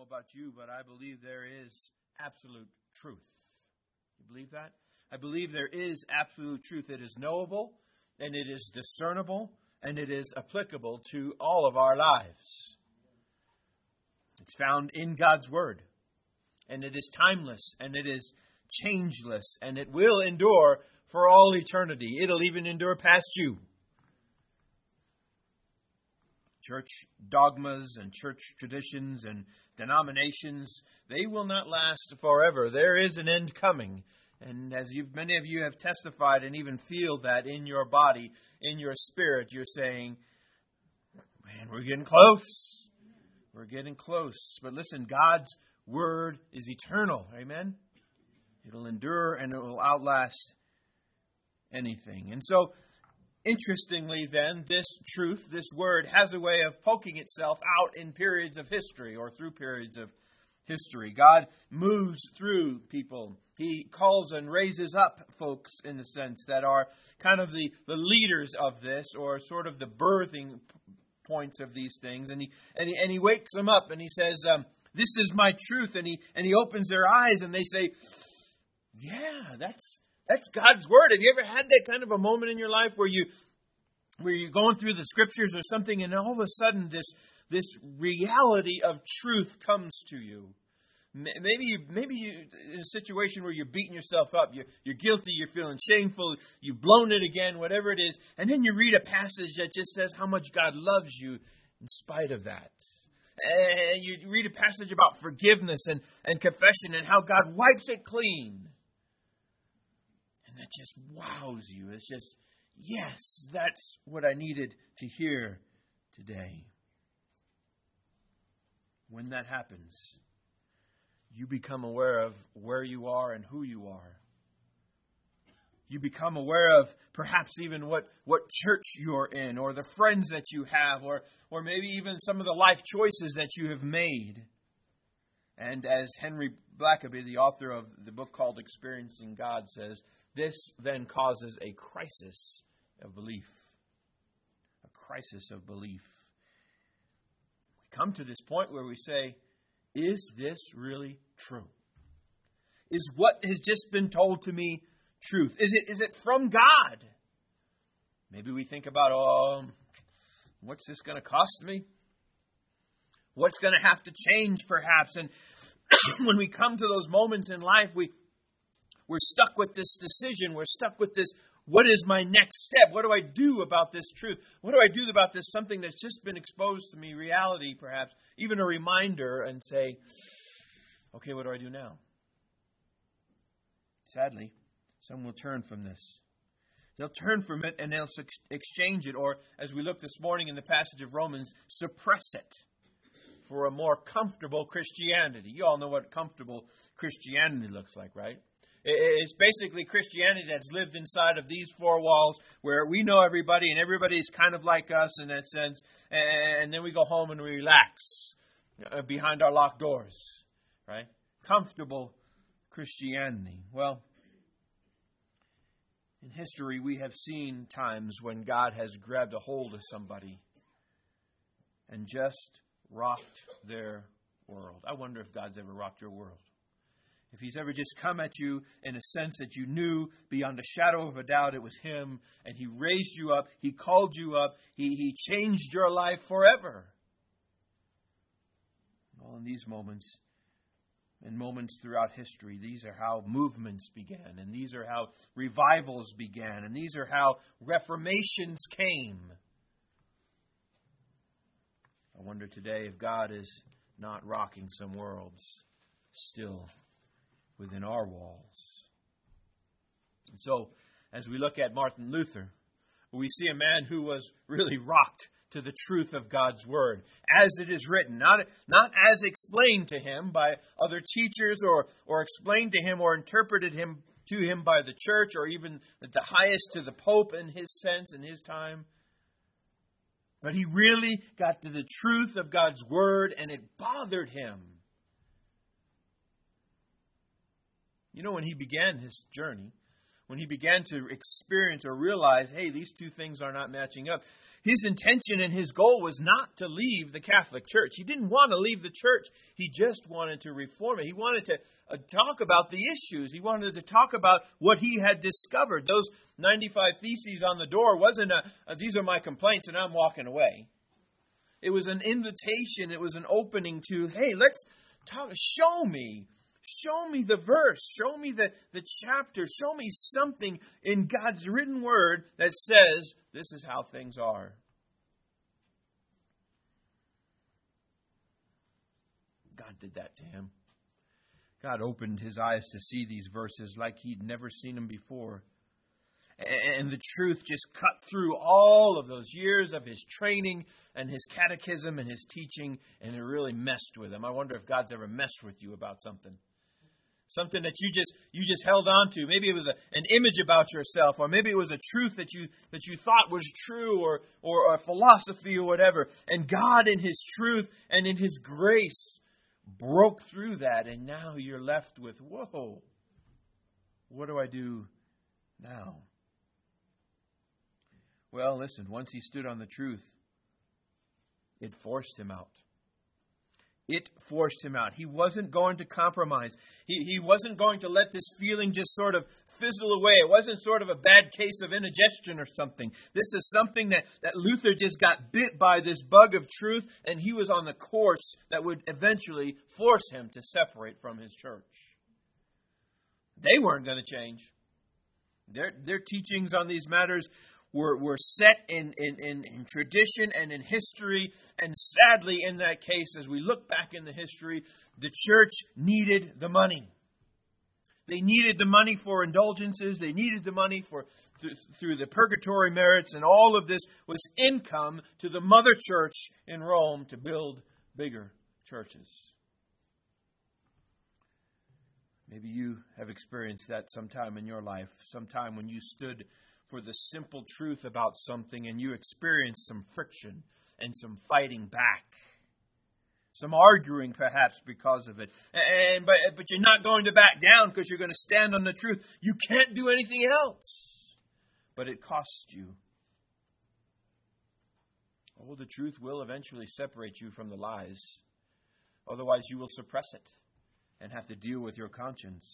about you, but I believe there is absolute truth. You believe that? I believe there is absolute truth. It is knowable, and it is discernible, and it is applicable to all of our lives. It's found in God's Word, and it is timeless, and it is changeless, and it will endure for all eternity. It'll even endure past you. Church dogmas and church traditions and denominations, they will not last forever. There is an end coming. And as many of you have testified and even feel that in your body, in your spirit, you're saying, man, we're getting close. We're getting close. But listen, God's Word is eternal. Amen? It'll endure and it will outlast anything. And so, interestingly then, this truth, this Word, has a way of poking itself out in periods of history or through periods of history. God moves through people. He calls and raises up folks, in a sense, that are kind of the leaders of this, or sort of the birthing points of these things. And he wakes them up and he says, this is my truth. And he opens their eyes and they say, yeah, that's God's Word. Have you ever had that kind of a moment in your life where you're going through the Scriptures or something, and all of a sudden this reality of truth comes to you? Maybe you in a situation where you're beating yourself up, you're guilty, you're feeling shameful, you've blown it again, whatever it is, and then you read a passage that just says how much God loves you in spite of that. And you read a passage about forgiveness and confession and how God wipes it clean. And that just wows you. It's just, yes, that's what I needed to hear today. When that happens, you become aware of where you are and who you are. You become aware of perhaps even what church you're in, or the friends that you have, or maybe even some of the life choices that you have made. And as Henry Blackaby, the author of the book called Experiencing God, says, this then causes a crisis of belief. A crisis of belief. We come to this point where we say, is this really true? Is what has just been told to me truth? Is it from God? Maybe we think about, what's this going to cost me? What's going to have to change perhaps? And when we come to those moments in life, we're stuck with this decision. We're stuck with this, what is my next step? What do I do about this truth? What do I do about this something that's just been exposed to me, reality perhaps, even a reminder, and say, okay, what do I do now? Sadly, some will turn from this. They'll turn from it and they'll exchange it, or as we looked this morning in the passage of Romans, suppress it for a more comfortable Christianity. You all know what comfortable Christianity looks like, right? It's basically Christianity that's lived inside of these four walls where we know everybody and everybody's kind of like us in that sense. And then we go home and we relax behind our locked doors, right? Comfortable Christianity. Well, in history, we have seen times when God has grabbed a hold of somebody and just rocked their world. I wonder if God's ever rocked your world. If He's ever just come at you in a sense that you knew beyond a shadow of a doubt it was Him, and He raised you up, He called you up, He changed your life forever. Well, in these moments, and moments throughout history, these are how movements began, and these are how revivals began, and these are how reformations came. I wonder today if God is not rocking some worlds still within our walls. And so, as we look at Martin Luther, we see a man who was really rocked to the truth of God's Word, as it is written, not as explained to him by other teachers or explained to him or interpreted to him by the church, or even at the highest to the Pope in his sense, in his time. But he really got to the truth of God's Word, and it bothered him. You know, when he began his journey, when he began to experience or realize, hey, these two things are not matching up, his intention and his goal was not to leave the Catholic Church. He didn't want to leave the church. He just wanted to reform it. He wanted to talk about the issues. He wanted to talk about what he had discovered. Those 95 theses on the door wasn't these are my complaints and I'm walking away. It was an invitation. It was an opening to, hey, let's talk. Show me the verse. Show me the chapter. Show me something in God's written word that says this is how things are. God did that to him. God opened his eyes to see these verses like he'd never seen them before. And the truth just cut through all of those years of his training and his catechism and his teaching, and it really messed with him. I wonder if God's ever messed with you about something. Something that you just held on to. Maybe it was an image about yourself, or maybe it was a truth that you thought was true, or a philosophy or whatever. And God in his truth and in his grace broke through that, and now you're left with, whoa, what do I do now? Well, listen, once he stood on the truth, it forced him out. It forced him out. He wasn't going to compromise. He wasn't going to let this feeling just sort of fizzle away. It wasn't sort of a bad case of indigestion or something. This is something that Luther just got bit by, this bug of truth, and he was on the course that would eventually force him to separate from his church. They weren't going to change. Their teachings on these matters were set in tradition and in history. And sadly, in that case, as we look back in the history, the church needed the money. They needed the money for indulgences. They needed the money through the purgatory merits. And all of this was income to the mother church in Rome to build bigger churches. Maybe you have experienced that sometime in your life, sometime when you stood for the simple truth about something and you experienced some friction and some fighting back. Some arguing perhaps because of it. But you're not going to back down because you're going to stand on the truth. You can't do anything else. But it costs you. Oh, the truth will eventually separate you from the lies. Otherwise you will suppress it and have to deal with your conscience.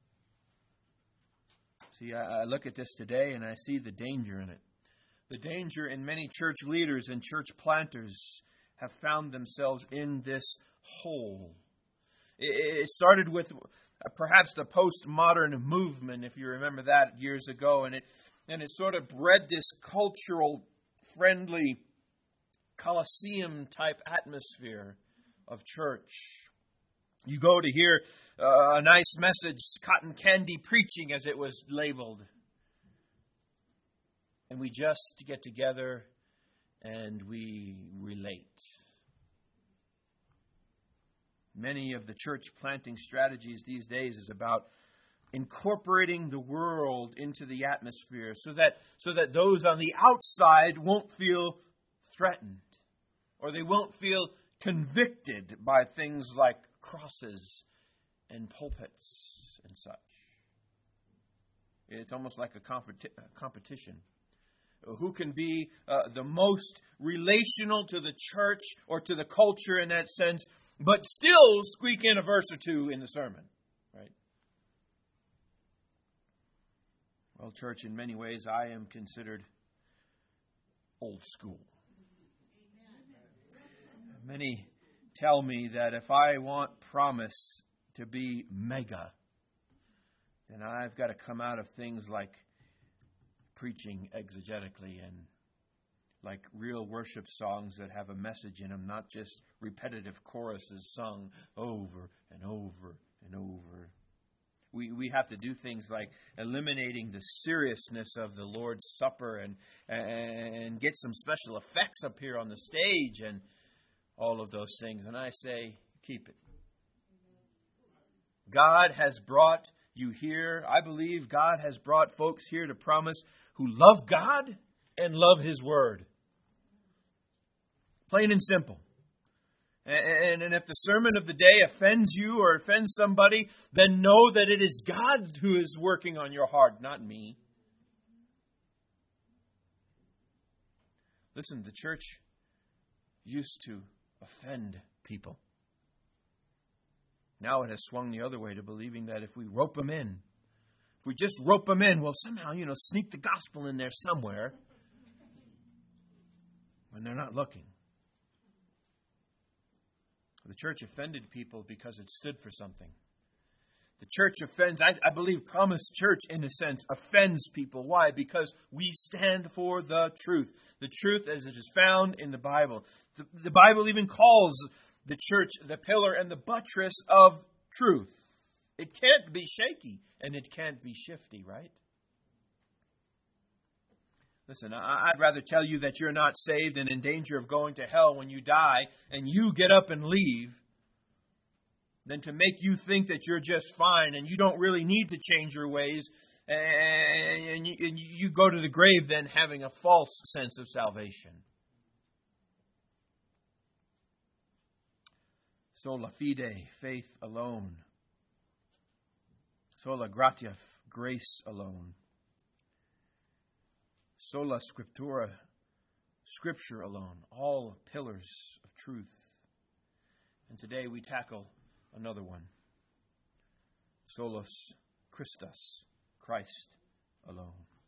See, I look at this today and I see the danger in it. The danger in many church leaders and church planters have found themselves in this hole. It started with perhaps the postmodern movement, if you remember that years ago, and it sort of bred this cultural, friendly, Colosseum-type atmosphere of church. You go to hear a nice message, cotton candy preaching as it was labeled. And we just get together and we relate. Many of the church planting strategies these days is about incorporating the world into the atmosphere so that those on the outside won't feel threatened, or they won't feel convicted by things like crosses and pulpits and such. It's almost like a competition. Who can be the most relational to the church or to the culture in that sense, but still squeak in a verse or two in the sermon, right? Well, church, in many ways, I am considered old school. Many tell me that if I want promise to be mega, then I've got to come out of things like preaching exegetically and like real worship songs that have a message in them, not just repetitive choruses sung over and over and over. We have to do things like eliminating the seriousness of the Lord's Supper and get some special effects up here on the stage and all of those things. And I say, keep it. God has brought you here. I believe God has brought folks here to Promise who love God and love His Word. Plain and simple. And if the sermon of the day offends you or offends somebody, then know that it is God who is working on your heart, not me. Listen, the church used to offend people. Now it has swung the other way to believing that if we rope them in, if we just rope them in, we'll somehow, sneak the gospel in there somewhere when they're not looking. The church offended people because it stood for something. The church offends, I believe Promise Church, in a sense, offends people. Why? Because we stand for the truth. The truth as it is found in the Bible. The Bible even calls the church the pillar and the buttress of truth. It can't be shaky and it can't be shifty, right? Listen, I'd rather tell you that you're not saved and in danger of going to hell when you die and you get up and leave than to make you think that you're just fine and you don't really need to change your ways and you go to the grave then having a false sense of salvation. Sola fide, faith alone. Sola gratia, grace alone. Sola scriptura, scripture alone. All pillars of truth. And today we tackle another one. Solus Christus, Christ alone.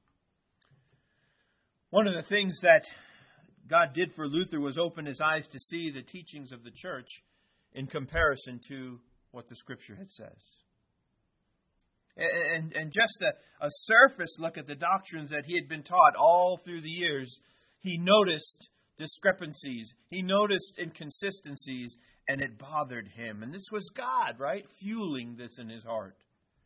One of the things that God did for Luther was open his eyes to see the teachings of the church in comparison to what the Scripture had says. And just a surface look at the doctrines that he had been taught all through the years, he noticed discrepancies. He noticed inconsistencies, and it bothered him. And this was God, right, fueling this in his heart.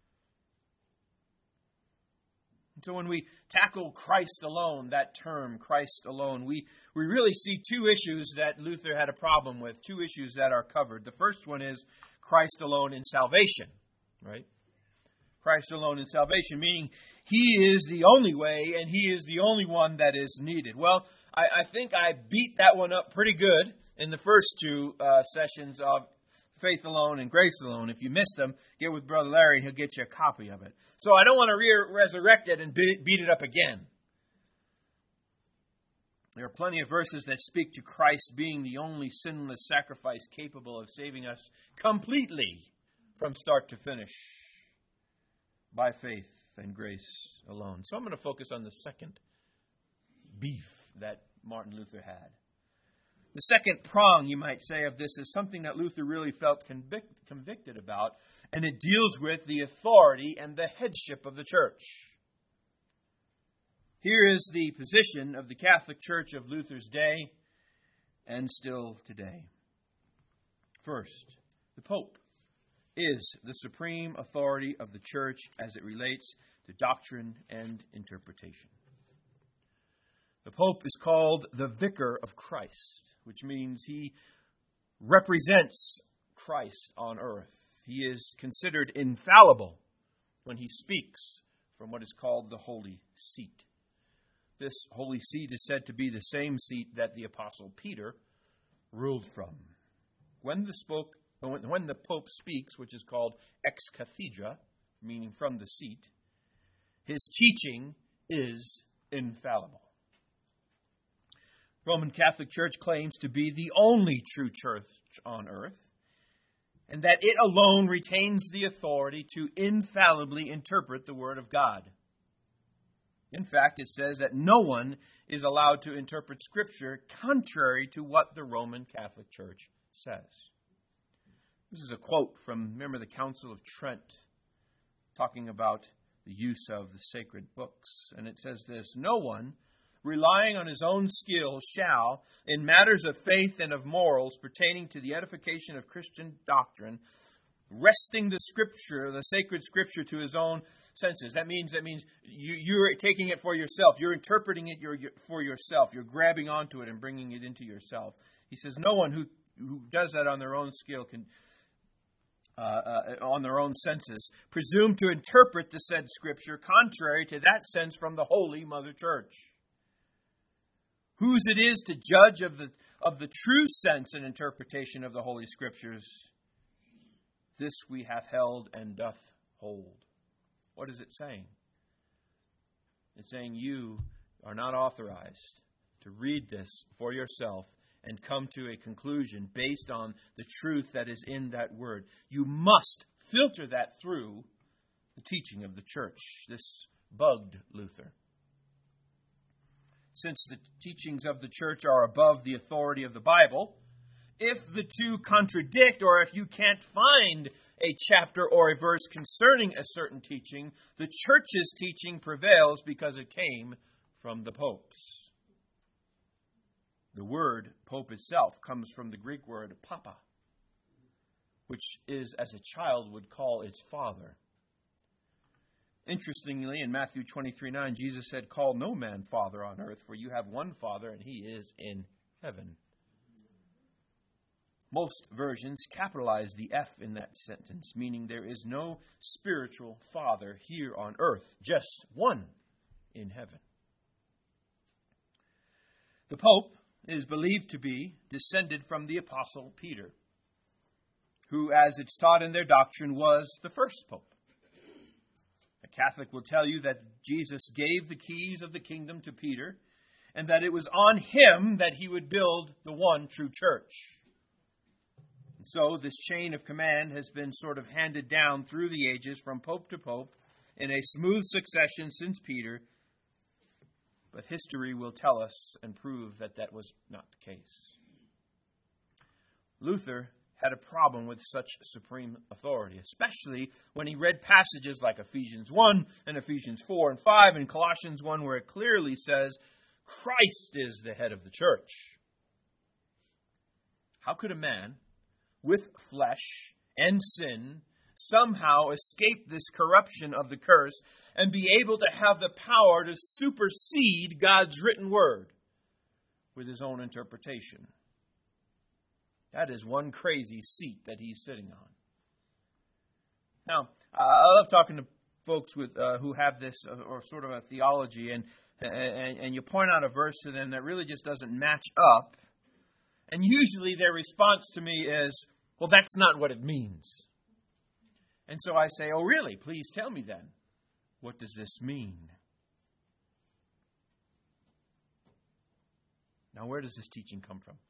So when we tackle Christ alone, that term, Christ alone, we really see two issues that Luther had a problem with, two issues that are covered. The first one is Christ alone in salvation, right? Christ alone in salvation, meaning He is the only way and He is the only one that is needed. Well, I think I beat that one up pretty good in the first two sessions of Faith Alone and Grace Alone. If you missed them, get with Brother Larry and he'll get you a copy of it. So I don't want to resurrect it and beat it up again. There are plenty of verses that speak to Christ being the only sinless sacrifice capable of saving us completely from start to finish by faith and grace alone. So I'm going to focus on the second beef that Martin Luther had. The second prong, you might say, of this is something that Luther really felt convicted about, and it deals with the authority and the headship of the church. Here is the position of the Catholic Church of Luther's day and still today. First, the Pope is the supreme authority of the church as it relates to doctrine and interpretation. The Pope is called the Vicar of Christ, which means he represents Christ on earth. He is considered infallible when he speaks from what is called the Holy Seat. This Holy Seat is said to be the same seat that the Apostle Peter ruled from. When the Pope speaks, which is called ex cathedra, meaning from the seat, his teaching is infallible. Roman Catholic Church claims to be the only true church on earth, and that it alone retains the authority to infallibly interpret the Word of God. In fact, it says that no one is allowed to interpret Scripture contrary to what the Roman Catholic Church says. This is a quote from, remember, the Council of Trent, talking about the use of the sacred books. And it says this: "No one, relying on his own skill, shall, in matters of faith and of morals pertaining to the edification of Christian doctrine, wresting the Scripture, the sacred Scripture, to his own senses." That means you're taking it for yourself. You're interpreting it for yourself. You're grabbing onto it and bringing it into yourself. He says no one who does that on their own skill can, on their own senses, presume to interpret the said Scripture contrary to that sense from the Holy Mother Church. Whose it is to judge of the true sense and interpretation of the Holy Scriptures, this we have held and doth hold. What is it saying? It's saying you are not authorized to read this for yourself and come to a conclusion based on the truth that is in that word. You must filter that through the teaching of the church. This bugged Luther. Since the teachings of the church are above the authority of the Bible, if the two contradict, or if you can't find a chapter or a verse concerning a certain teaching, the church's teaching prevails because it came from the popes. The word pope itself comes from the Greek word papa, which is as a child would call its father. Interestingly, in Matthew 23:9, Jesus said, "Call no man father on earth, for you have one Father, and he is in heaven." Most versions capitalize the F in that sentence, meaning there is no spiritual father here on earth, just one in heaven. The Pope is believed to be descended from the Apostle Peter, who, as it's taught in their doctrine, was the first Pope. A Catholic will tell you that Jesus gave the keys of the kingdom to Peter, and that it was on him that he would build the one true church. And so this chain of command has been sort of handed down through the ages from pope to pope in a smooth succession since Peter. But history will tell us and prove that that was not the case. Luther had a problem with such supreme authority, especially when he read passages like Ephesians 1 and Ephesians 4 and 5 and Colossians 1, where it clearly says Christ is the head of the church. How could a man with flesh and sin somehow escape this corruption of the curse and be able to have the power to supersede God's written word with his own interpretation? That is one crazy seat that he's sitting on. Now, I love talking to folks with who have this or sort of a theology, and you point out a verse to them that really just doesn't match up. And usually their response to me is, well, that's not what it means. And so I say, oh, really? Please tell me then. What does this mean? Now, where does this teaching come from?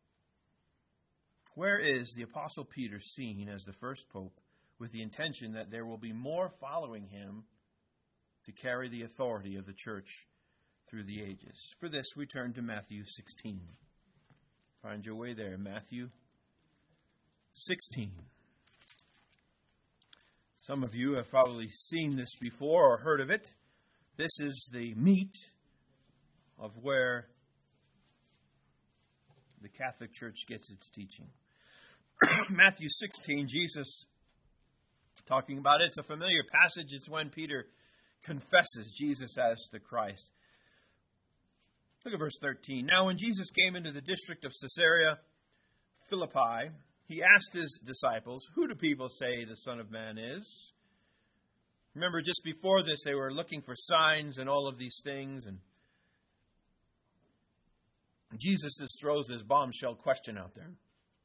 Where is the Apostle Peter seen as the first pope with the intention that there will be more following him to carry the authority of the church through the ages? For this, we turn to Matthew 16. Find your way there, Matthew 16. Some of you have probably seen this before or heard of it. This is the meat of where the Catholic Church gets its teaching. Matthew 16, Jesus talking about it. It's a familiar passage. It's when Peter confesses Jesus as the Christ. Look at verse 13. Now when Jesus came into the district of Caesarea Philippi, he asked his disciples, "Who do people say the Son of Man is?" Remember, just before this, they were looking for signs and all of these things. And Jesus just throws this bombshell question out there.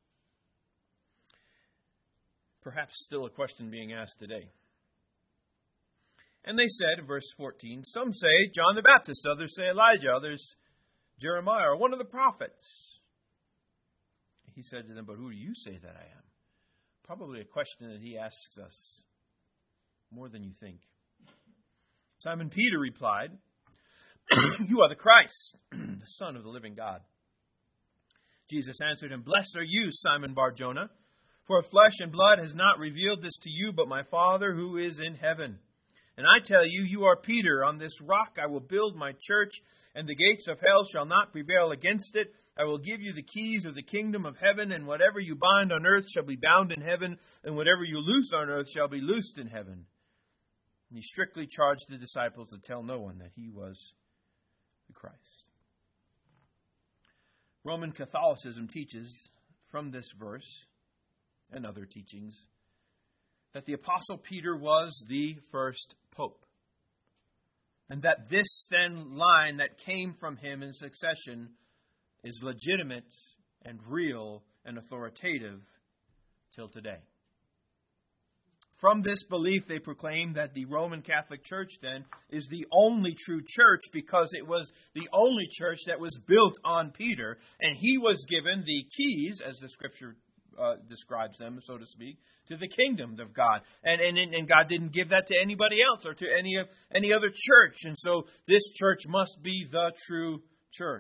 Perhaps still a question being asked today. And they said, verse 14, "Some say John the Baptist, others say Elijah, others Jeremiah, or one of the prophets." He said to them, "But who do you say that I am?" Probably a question that he asks us more than you think. Simon Peter replied, "You are the Christ, the Son of the living God." Jesus answered him, "Blessed are you, Simon Bar-Jonah, for flesh and blood has not revealed this to you, but my Father who is in heaven. And I tell you, you are Peter. On this rock I will build my church, and the gates of hell shall not prevail against it. I will give you the keys of the kingdom of heaven, and whatever you bind on earth shall be bound in heaven, and whatever you loose on earth shall be loosed in heaven." And he strictly charged the disciples to tell no one that he was the Christ. Roman Catholicism teaches from this verse and other teachings that the Apostle Peter was the first pope, and that this then line that came from him in succession is legitimate and real and authoritative till today. From this belief, they proclaim that the Roman Catholic Church then is the only true church because it was the only church that was built on Peter, and he was given the keys, as the Scripture describes them, so to speak, to the kingdom of God. And God didn't give that to anybody else or to any other church. And so this church must be the true church.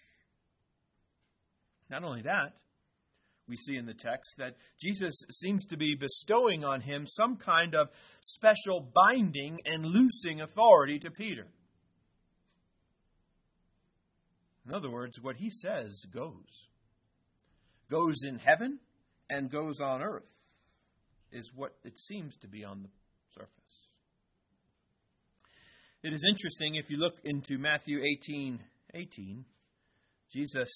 Not only that, we see in the text that Jesus seems to be bestowing on him some kind of special binding and loosing authority to Peter. In other words, what he says goes. Goes in heaven and goes on earth is what it seems to be on the surface. It is interesting, if you look into Matthew 18:18, Jesus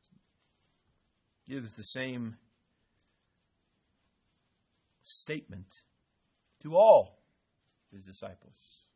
gives the same statement to all his disciples.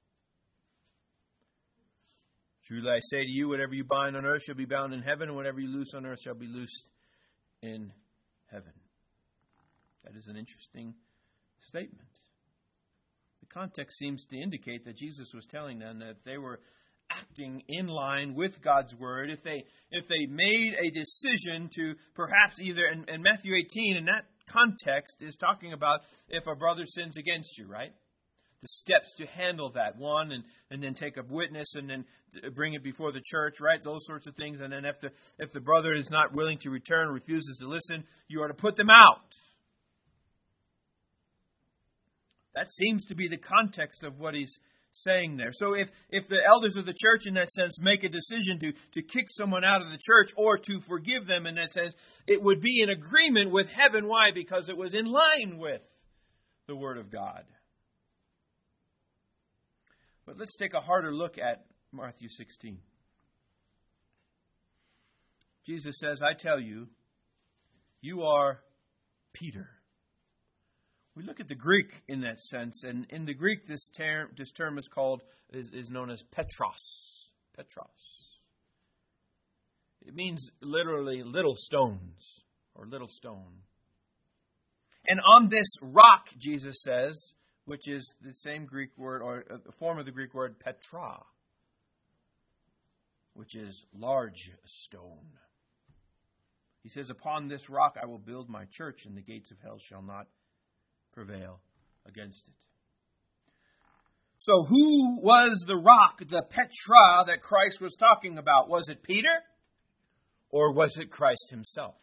Truly I say to you, whatever you bind on earth shall be bound in heaven, and whatever you loose on earth shall be loosed in heaven. That is an interesting statement. The context seems to indicate that Jesus was telling them that if they were acting in line with God's word, if they made a decision to perhaps either, and Matthew 18 in that context is talking about if a brother sins against you, right? The steps to handle that. One, and then take a witness and then bring it before the church, right? Those sorts of things. And then if the brother is not willing to return, refuses to listen, you are to put them out. That seems to be the context of what he's saying there. So if the elders of the church in that sense make a decision to kick someone out of the church or to forgive them in that sense, it would be in agreement with heaven. Why? Because it was in line with the Word of God. But let's take a harder look at Matthew 16. Jesus says, I tell you, you are Peter. We look at the Greek in that sense, and in the Greek this term is known as Petros. Petros. It means literally little stones or little stone. And on this rock, Jesus says, which is the same Greek word or a form of the Greek word Petra, which is large stone. He says, upon this rock I will build my church, and the gates of hell shall not prevail against it. So who was the rock, the Petra that Christ was talking about? Was it Peter or was it Christ himself?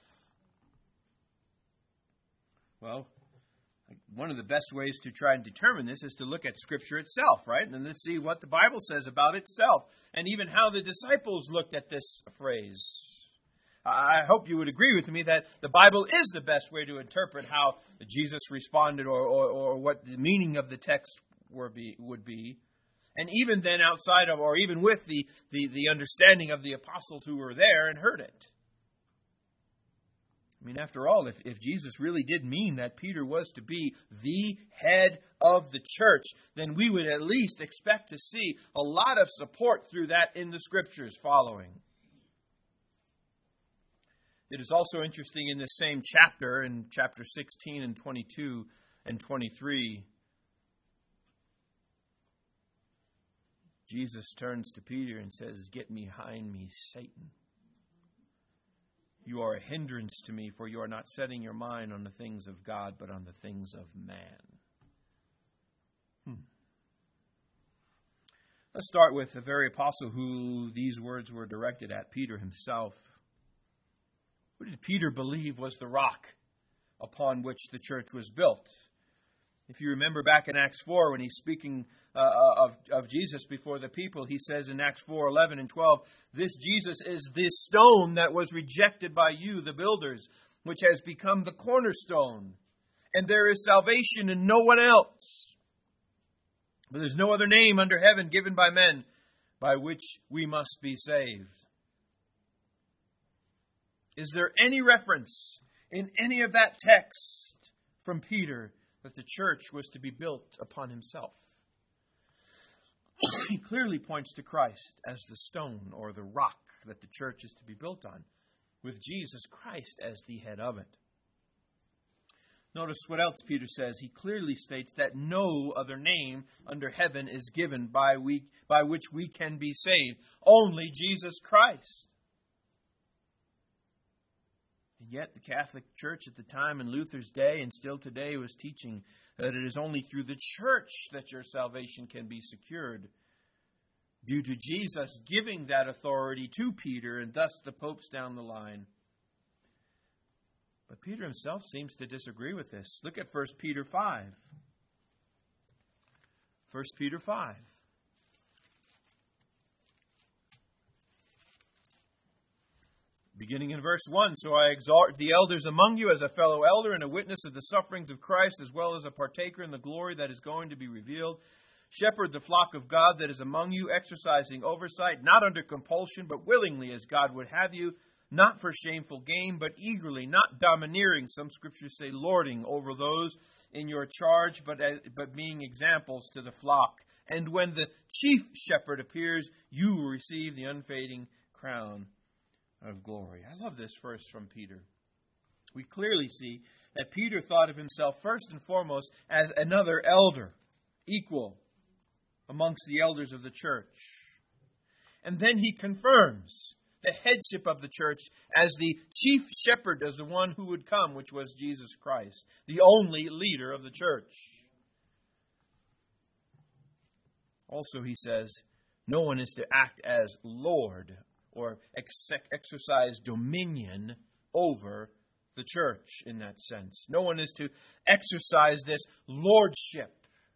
Well, one of the best ways to try and determine this is to look at Scripture itself, right? And let's see what the Bible says about itself and even how the disciples looked at this phrase. I hope you would agree with me that the Bible is the best way to interpret how Jesus responded or what the meaning of the text would be. And even then outside of, or even with the understanding of the apostles who were there and heard it. I mean, after all, if Jesus really did mean that Peter was to be the head of the church, then we would at least expect to see a lot of support through that in the Scriptures following. It is also interesting in this same chapter, in chapter 16 and 22 and 23, Jesus turns to Peter and says, "Get behind me, Satan. You are a hindrance to me, for you are not setting your mind on the things of God, but on the things of man." Let's start with the very apostle who these words were directed at, Peter himself. Who did Peter believe was the rock upon which the church was built? If you remember back in Acts 4, when he's speaking of Jesus before the people, he says in Acts 4:11 and 12, "This Jesus is the stone that was rejected by you, the builders, which has become the cornerstone. And there is salvation in no one else. But there's no other name under heaven given by men by which we must be saved." Is there any reference in any of that text from Peter that the church was to be built upon himself? He clearly points to Christ as the stone or the rock that the church is to be built on, with Jesus Christ as the head of it. Notice what else Peter says. He clearly states that no other name under heaven is given by which we can be saved. Only Jesus Christ. And yet the Catholic Church at the time in Luther's day and still today was teaching that it is only through the church that your salvation can be secured, due to Jesus giving that authority to Peter and thus the popes down the line. But Peter himself seems to disagree with this. Look at 1 Peter 5. 1 Peter 5. Beginning in verse 1, "So I exhort the elders among you as a fellow elder and a witness of the sufferings of Christ, as well as a partaker in the glory that is going to be revealed. Shepherd the flock of God that is among you, exercising oversight, not under compulsion, but willingly, as God would have you, not for shameful gain, but eagerly, not domineering," some scriptures say lording, "over those in your charge, but being examples to the flock. And when the chief shepherd appears, you will receive the unfading crown of glory." I love this verse from Peter. We clearly see that Peter thought of himself first and foremost as another elder, equal amongst the elders of the church. And then he confirms the headship of the church as the chief shepherd, as the one who would come, which was Jesus Christ, the only leader of the church. Also, he says, no one is to act as Lord or exercise dominion over the church in that sense. No one is to exercise this lordship.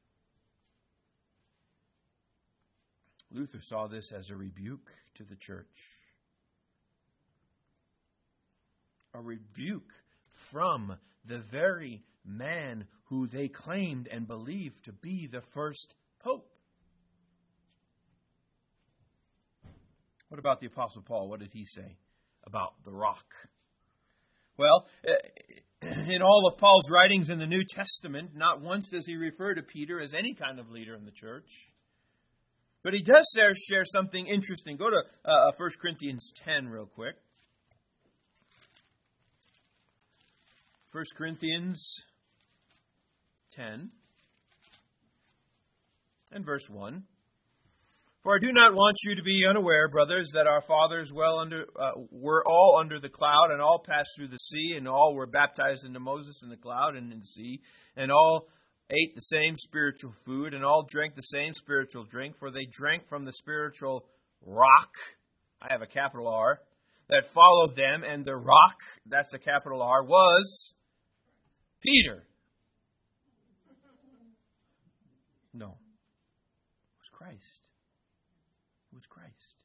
Luther saw this as a rebuke to the church. A rebuke from the very man who they claimed and believed to be the first pope. What about the Apostle Paul? What did he say about the rock? Well, in all of Paul's writings in the New Testament, not once does he refer to Peter as any kind of leader in the church. But he does share something interesting. Go to 1 Corinthians 10 real quick. 1 Corinthians 10 and verse 1. "For I do not want you to be unaware, brothers, that our fathers were all under the cloud, and all passed through the sea, and all were baptized into Moses in the cloud and in the sea, and all ate the same spiritual food, and all drank the same spiritual drink, for they drank from the spiritual rock," I have a capital R, "that followed them, and the rock," that's a capital R, "was Peter." No. It was Christ. It was Christ.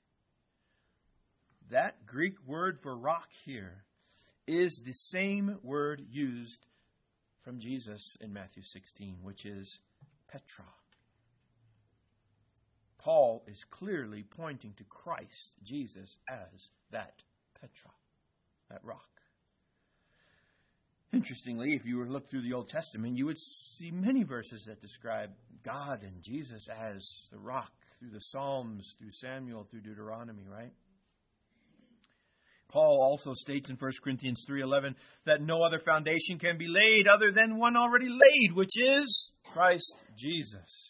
That Greek word for rock here is the same word used from Jesus in Matthew 16, which is Petra. Paul is clearly pointing to Christ, Jesus, as that Petra, that rock. Interestingly, if you were to look through the Old Testament, you would see many verses that describe God and Jesus as the rock, through the Psalms, through Samuel, through Deuteronomy, right? Paul also states in 1 Corinthians 3:11 that no other foundation can be laid other than one already laid, which is Christ Jesus.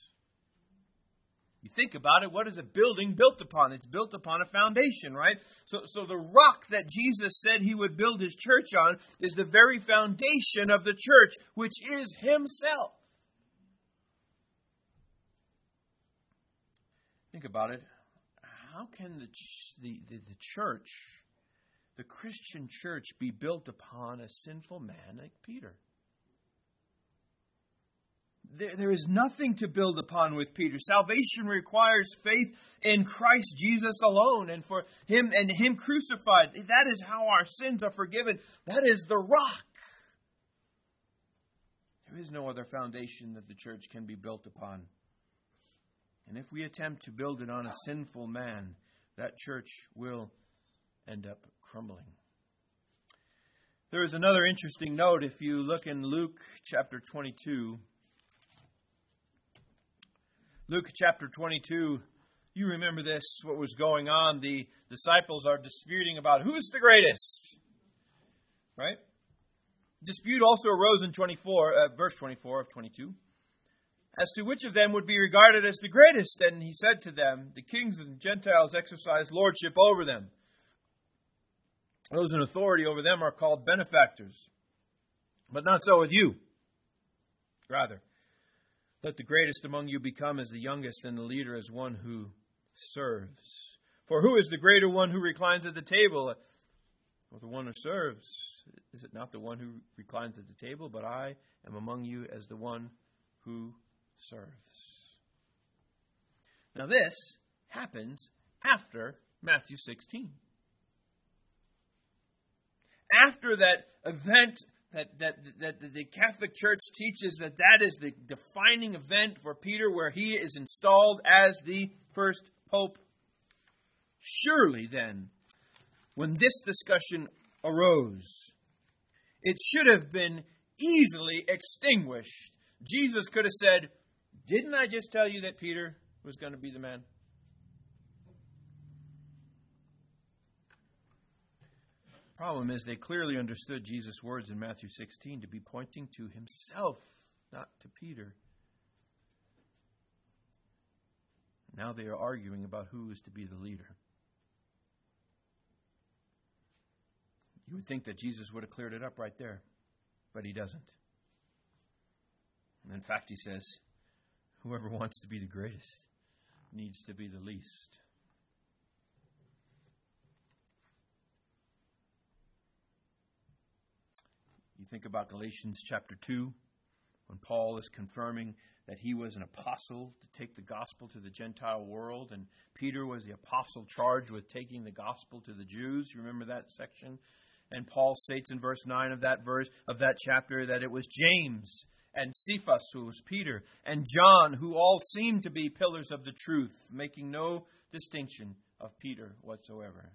You think about it, what is a building built upon? It's built upon a foundation, right? So the rock that Jesus said he would build his church on is the very foundation of the church, which is himself. Think about it. How can the church, the Christian church, be built upon a sinful man like Peter? There is nothing to build upon with Peter. Salvation requires faith in Christ Jesus alone, and for him and him crucified. That is how our sins are forgiven. That is the rock. There is no other foundation that the church can be built upon. And if we attempt to build it on a sinful man, that church will end up crumbling. There is another interesting note if you look in Luke chapter 22. Luke chapter 22, you remember this, what was going on. The disciples are disputing about who's the greatest, right? dispute also arose in verse 24 of 22, as to which of them would be regarded as the greatest. And he said to them, the kings of the Gentiles exercise lordship over them. Those in authority over them are called benefactors. But not so with you. Rather, let the greatest among you become as the youngest, and the leader as one who serves. For who is the greater one who reclines at the table, or the one who serves? Is it not the one who reclines at the table? But I am among you as the one who serves. Now this happens after Matthew 16. After that event that the Catholic Church teaches that is the defining event for Peter, where he is installed as the first pope. Surely then, when this discussion arose, it should have been easily extinguished. Jesus could have said, didn't I just tell you that Peter was going to be the man? The problem is they clearly understood Jesus' words in Matthew 16 to be pointing to himself, not to Peter. Now they are arguing about who is to be the leader. You would think that Jesus would have cleared it up right there, but he doesn't. In fact, he says, whoever wants to be the greatest needs to be the least. You think about Galatians chapter 2, when Paul is confirming that he was an apostle to take the gospel to the Gentile world, and Peter was the apostle charged with taking the gospel to the Jews. You remember that section? And Paul states in verse 9 of that chapter that it was James and Cephas, who was Peter, and John, who all seemed to be pillars of the truth, making no distinction of Peter whatsoever.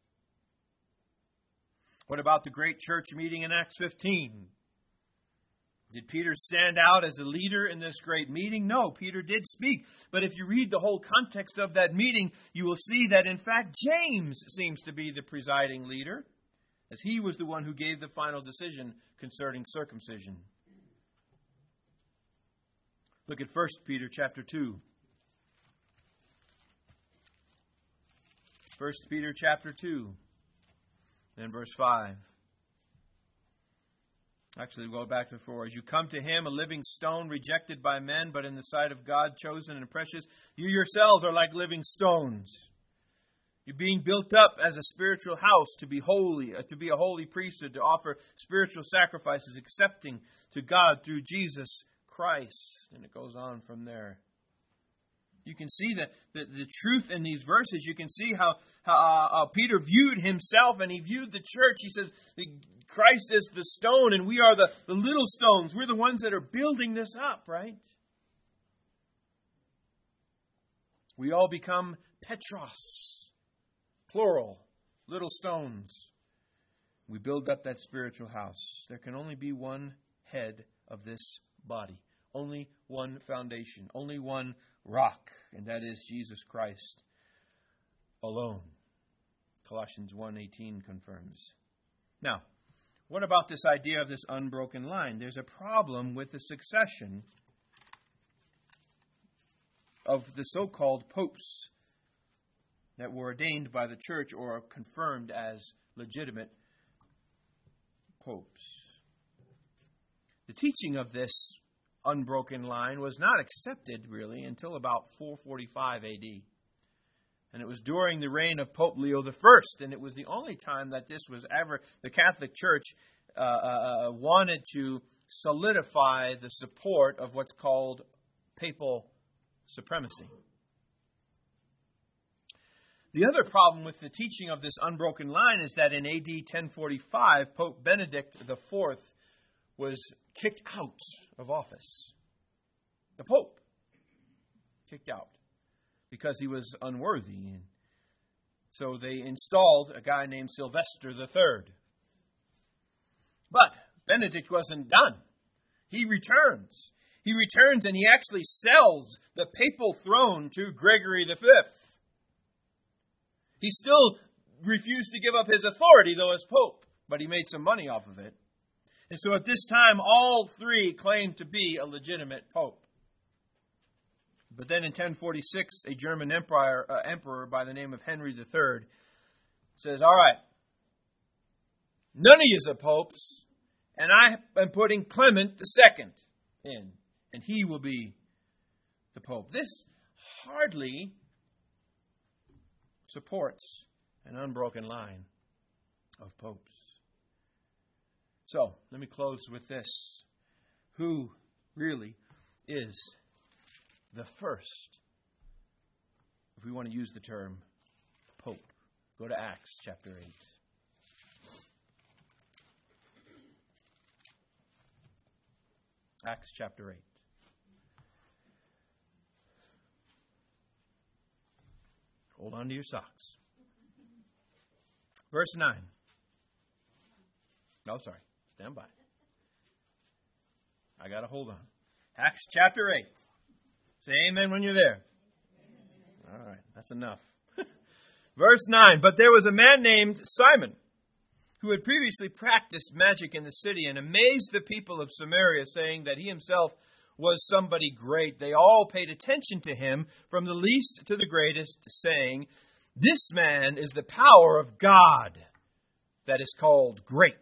What about the great church meeting in Acts 15? Did Peter stand out as a leader in this great meeting? No, Peter did speak. But if you read the whole context of that meeting, you will see that, in fact, James seems to be the presiding leader, as he was the one who gave the final decision concerning circumcision. Look at 1 Peter chapter 2. 1 Peter chapter 2, and verse 5. Actually, we'll go back to 4. As you come to him, a living stone rejected by men, but in the sight of God chosen and precious, you yourselves are like living stones. You're being built up as a spiritual house to be holy, to be a holy priesthood, to offer spiritual sacrifices, accepting to God through Jesus Christ. And it goes on from there. You can see the truth in these verses. You can see how Peter viewed himself, and he viewed the church. He says, Christ is the stone, and we are the little stones. We're the ones that are building this up, right? We all become Petros, plural, little stones. We build up that spiritual house. There can only be one head of this body, only one foundation, only one rock, and that is Jesus Christ alone. Colossians 1:18 confirms. Now, what about this idea of this unbroken line? There's a problem with the succession of the so-called popes that were ordained by the church or confirmed as legitimate popes. The teaching of this unbroken line was not accepted, really, until about 445 A.D. And it was during the reign of Pope Leo I, and it was the only time that this was ever, the Catholic Church wanted to solidify the support of what's called papal supremacy. The other problem with the teaching of this unbroken line is that in A.D. 1045, Pope Benedict IV was kicked out of office. The Pope kicked out because he was unworthy. And so they installed a guy named Sylvester III. But Benedict wasn't done. He returns. He returns and he actually sells the papal throne to Gregory V. He still refused to give up his authority, though, as Pope, but he made some money off of it. And so at this time, all three claimed to be a legitimate pope. But then in 1046, a German emperor by the name of Henry III says, all right, none of you are popes, and I am putting Clement II in, and he will be the pope. This hardly supports an unbroken line of popes. So, let me close with this. Who really is the first, if we want to use the term, pope? Go to Acts chapter 8. Acts chapter 8. Hold on to your socks. Verse 9. Oh, sorry. Stand by. I got to hold on. Acts chapter 8. Say amen when you're there. All right. That's enough. Verse 9. But there was a man named Simon who had previously practiced magic in the city and amazed the people of Samaria, saying that he himself was somebody great. They all paid attention to him, from the least to the greatest, saying, "This man is the power of God that is called great."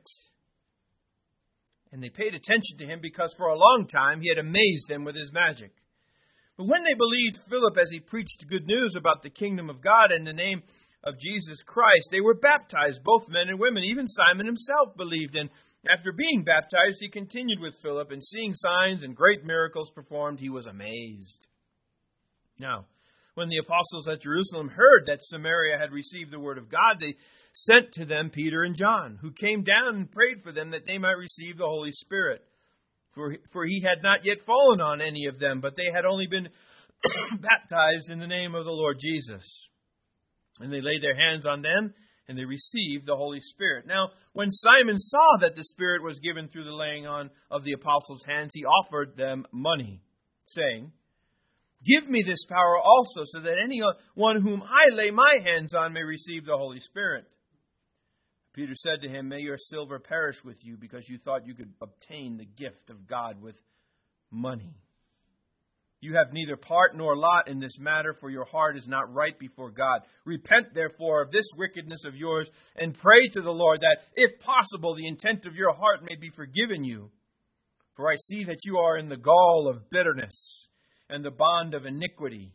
And they paid attention to him because for a long time he had amazed them with his magic. But when they believed Philip as he preached good news about the kingdom of God in the name of Jesus Christ, they were baptized, both men and women. Even Simon himself believed, and after being baptized, he continued with Philip, and seeing signs and great miracles performed, he was amazed. Now, when the apostles at Jerusalem heard that Samaria had received the word of God, they sent to them Peter and John, who came down and prayed for them that they might receive the Holy Spirit. For he had not yet fallen on any of them, but they had only been baptized in the name of the Lord Jesus. And they laid their hands on them, and they received the Holy Spirit. Now, when Simon saw that the Spirit was given through the laying on of the apostles' hands, he offered them money, saying, "Give me this power also, so that anyone whom I lay my hands on may receive the Holy Spirit." Peter said to him, "May your silver perish with you, because you thought you could obtain the gift of God with money. You have neither part nor lot in this matter, for your heart is not right before God. Repent, therefore, of this wickedness of yours, and pray to the Lord that, if possible, the intent of your heart may be forgiven you. For I see that you are in the gall of bitterness and the bond of iniquity."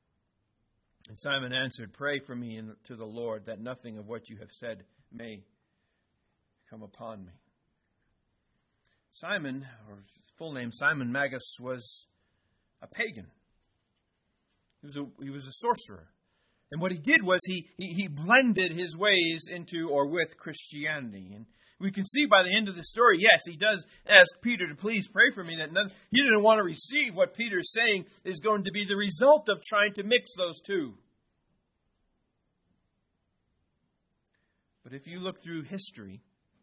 And Simon answered, "Pray for me to the Lord, that nothing of what you have said may come upon me." Simon, or his full name, Simon Magus, was a pagan. He was a sorcerer. And what he did was he blended his ways into or with Christianity. And we can see by the end of the story, yes, he does ask Peter to please pray for me. He didn't want to receive what Peter's saying is going to be the result of trying to mix those two. But if you look through history,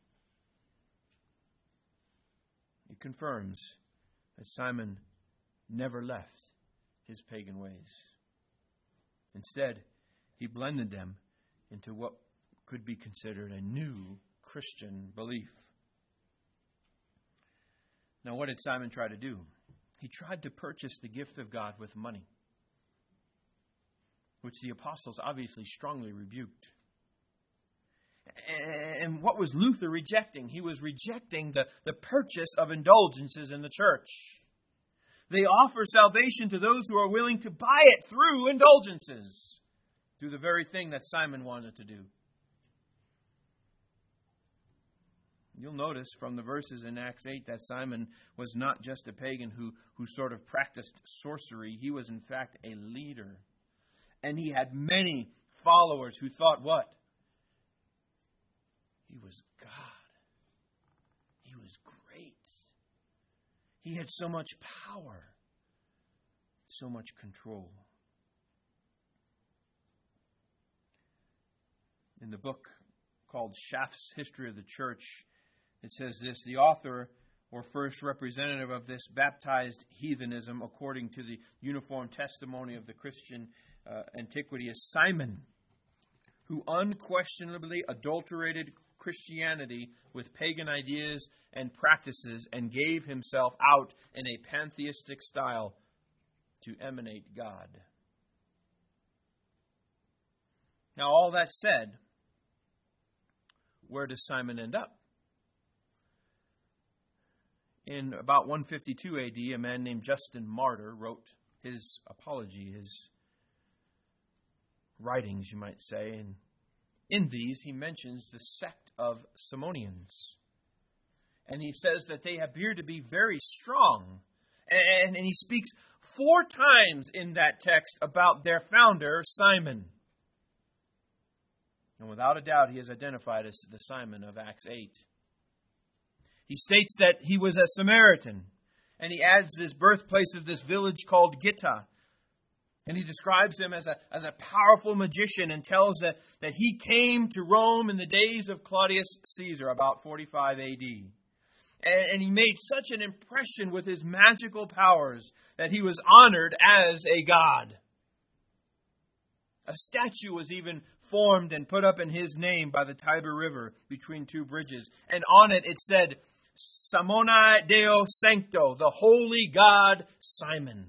it confirms that Simon never left his pagan ways. Instead, he blended them into what could be considered a new Christian belief. Now, what did Simon try to do? He tried to purchase the gift of God with money, which the apostles obviously strongly rebuked. And what was Luther rejecting? He was rejecting the purchase of indulgences in the church. They offer salvation to those who are willing to buy it through indulgences. Do the very thing that Simon wanted to do. You'll notice from the verses in Acts 8 that Simon was not just a pagan who sort of practiced sorcery. He was in fact a leader. And he had many followers who thought what? He was God. He was great. He had so much power, so much control. In the book called Schaff's History of the Church, it says this: the author or first representative of this baptized heathenism, according to the uniform testimony of the Christian antiquity, is Simon, who unquestionably adulterated Christianity with pagan ideas and practices and gave himself out in a pantheistic style to emanate God. Now, all that said, where does Simon end up? In about 152 AD, a man named Justin Martyr wrote his apology, his writings, you might say. And in these, he mentions the sect of Simonians. And he says that they appear to be very strong. And he speaks 4 times in that text about their founder, Simon. And without a doubt, he is identified as the Simon of Acts 8. He states that he was a Samaritan. And he adds this birthplace of this village called Gitta. And he describes him as a powerful magician and tells that he came to Rome in the days of Claudius Caesar, about 45 AD. And he made such an impression with his magical powers that he was honored as a god. A statue was even formed and put up in his name by the Tiber River between 2 bridges. And on it said, Simoni Deo Sancto, the holy God Simon.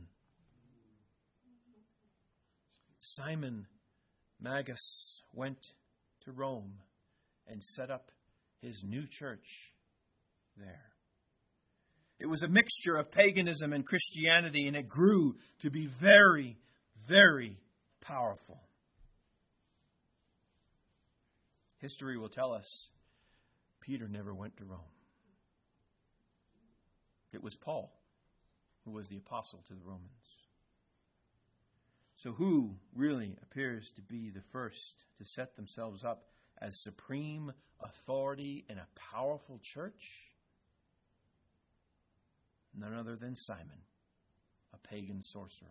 Simon Magus went to Rome and set up his new church there. It was a mixture of paganism and Christianity, and it grew to be very, very powerful. History will tell us Peter never went to Rome. It was Paul who was the apostle to the Romans. So who really appears to be the first to set themselves up as supreme authority in a powerful church? None other than Simon, a pagan sorcerer.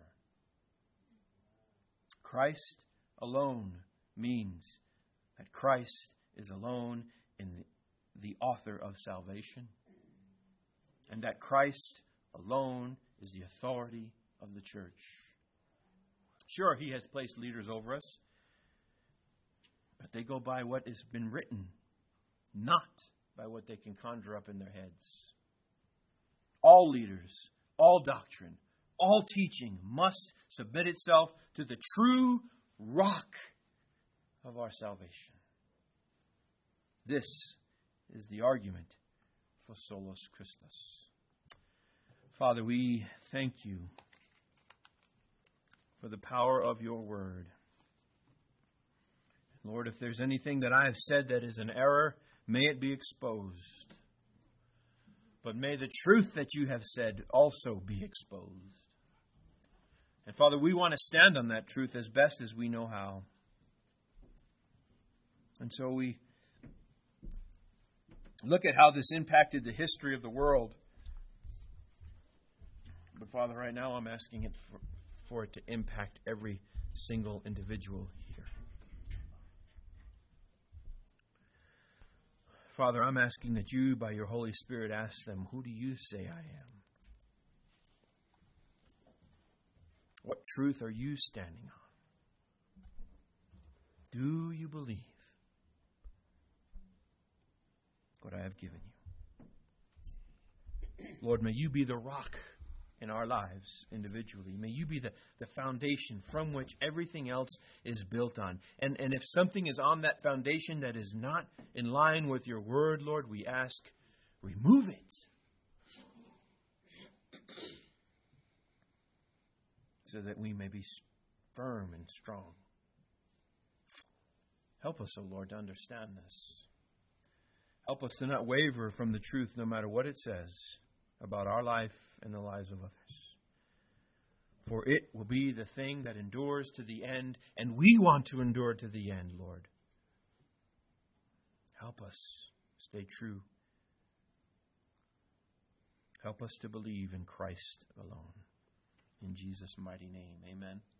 Christ alone means that Christ is alone in the author of salvation, and that Christ alone is the authority of the church. Sure, he has placed leaders over us, but they go by what has been written, not by what they can conjure up in their heads. All leaders, all doctrine, all teaching must submit itself to the true rock of our salvation. This is the argument for Solus Christus. Father, we thank you for the power of your word. Lord, if there's anything that I have said that is an error, may it be exposed. But may the truth that you have said also be exposed. And Father, we want to stand on that truth as best as we know how. And so we look at how this impacted the history of the world. But Father, right now I'm asking it for it to impact every single individual here. Father, I'm asking that you, by your Holy Spirit, ask them, who do you say I am? What truth are you standing on? Do you believe what I have given you? Lord, may you be the rock in our lives individually. May you be the foundation from which everything else is built on. And if something is on that foundation that is not in line with your word, Lord, we ask, remove it. So that we may be firm and strong. Help us, O Lord, to understand this. Help us to not waver from the truth no matter what it says about our life and the lives of others. For it will be the thing that endures to the end, and we want to endure to the end, Lord. Help us stay true. Help us to believe in Christ alone. In Jesus' mighty name, amen.